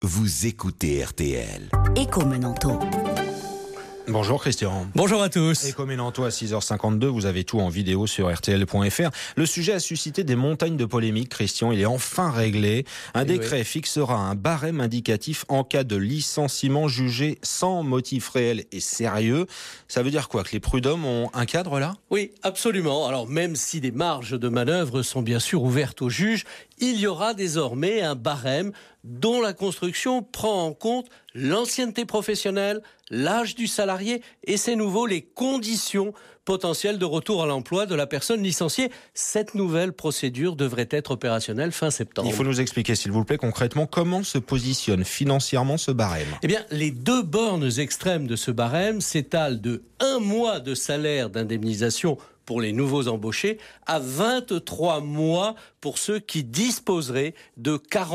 Vous écoutez RTL. Éco-Menanto. Bonjour Christian. Bonjour à tous. Éco-Menanto à 6h52, vous avez tout en vidéo sur rtl.fr. Le sujet a suscité des montagnes de polémiques, Christian, il est enfin réglé. Un décret fixera un barème indicatif en cas de licenciement jugé sans motif réel et sérieux. Ça veut dire quoi, que les prud'hommes ont un cadre là ? Oui, absolument. Alors même si des marges de manœuvre sont bien sûr ouvertes aux juges, il y aura désormais un barème dont la construction prend en compte l'ancienneté professionnelle, l'âge du salarié et c'est nouveau les conditions potentielles de retour à l'emploi de la personne licenciée. Cette nouvelle procédure devrait être opérationnelle fin septembre. Il faut nous expliquer s'il vous plaît concrètement comment se positionne financièrement ce barème. Eh bien, les deux bornes extrêmes de ce barème s'étalent de 1 mois de salaire d'indemnisation pour les nouveaux embauchés à 23 mois pour ceux qui disposeraient de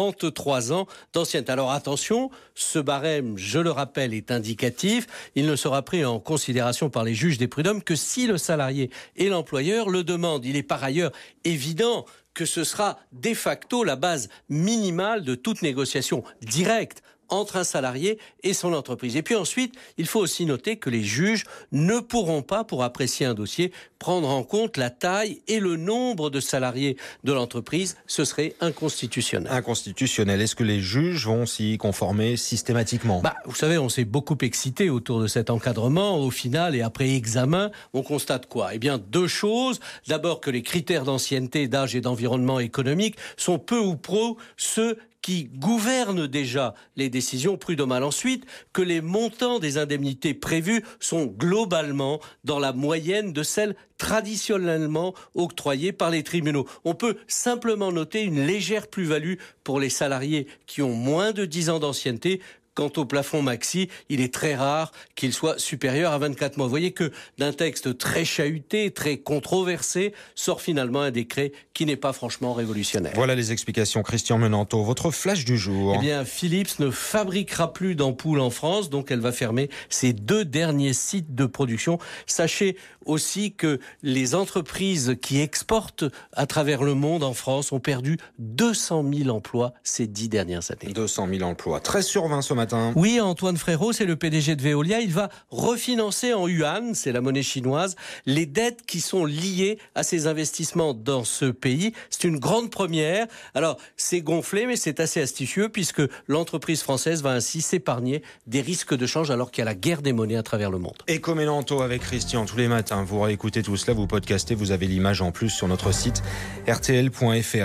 43 ans d'ancienneté. Alors attention, ce barème, je le rappelle, est indicatif. Il ne sera pris en considération par les juges des prud'hommes que si le salarié et l'employeur le demandent. Il est par ailleurs évident que ce sera de facto la base minimale de toute négociation directe entre un salarié et son entreprise. Et puis ensuite, il faut aussi noter que les juges ne pourront pas, pour apprécier un dossier, prendre en compte la taille et le nombre de salariés de l'entreprise. Ce serait inconstitutionnel. Inconstitutionnel. Est-ce que les juges vont s'y conformer systématiquement ? Vous savez, on s'est beaucoup excité autour de cet encadrement. Au final, et après examen, on constate quoi ? Eh bien, 2 choses. D'abord, que les critères d'ancienneté, d'âge et d'environnement économique sont peu ou prou ceux qui gouvernent déjà les décisions prud'homales. Ensuite, que les montants des indemnités prévues sont globalement dans la moyenne de celles traditionnellement octroyées par les tribunaux. On peut simplement noter une légère plus-value pour les salariés qui ont moins de 10 ans d'ancienneté. Quant au plafond maxi, il est très rare qu'il soit supérieur à 24 mois. Vous voyez que d'un texte très chahuté, très controversé, sort finalement un décret qui n'est pas franchement révolutionnaire. Voilà les explications, Christian Menanto. Votre flash du jour. Eh bien, Philips ne fabriquera plus d'ampoules en France, donc elle va fermer ses 2 derniers sites de production. Sachez aussi que les entreprises qui exportent à travers le monde en France ont perdu 200 000 emplois ces 10 dernières années. 200 000 emplois. 13 sur 20 ce matin. Oui, Antoine Frérot, c'est le PDG de Veolia. Il va refinancer en yuan, c'est la monnaie chinoise, les dettes qui sont liées à ses investissements dans ce pays. C'est une grande première. Alors, c'est gonflé, mais c'est assez astucieux puisque l'entreprise française va ainsi s'épargner des risques de change alors qu'il y a la guerre des monnaies à travers le monde. Éco-Menanto avec Christian tous les matins. Vous réécoutez tout cela, vous podcastez, vous avez l'image en plus sur notre site rtl.fr.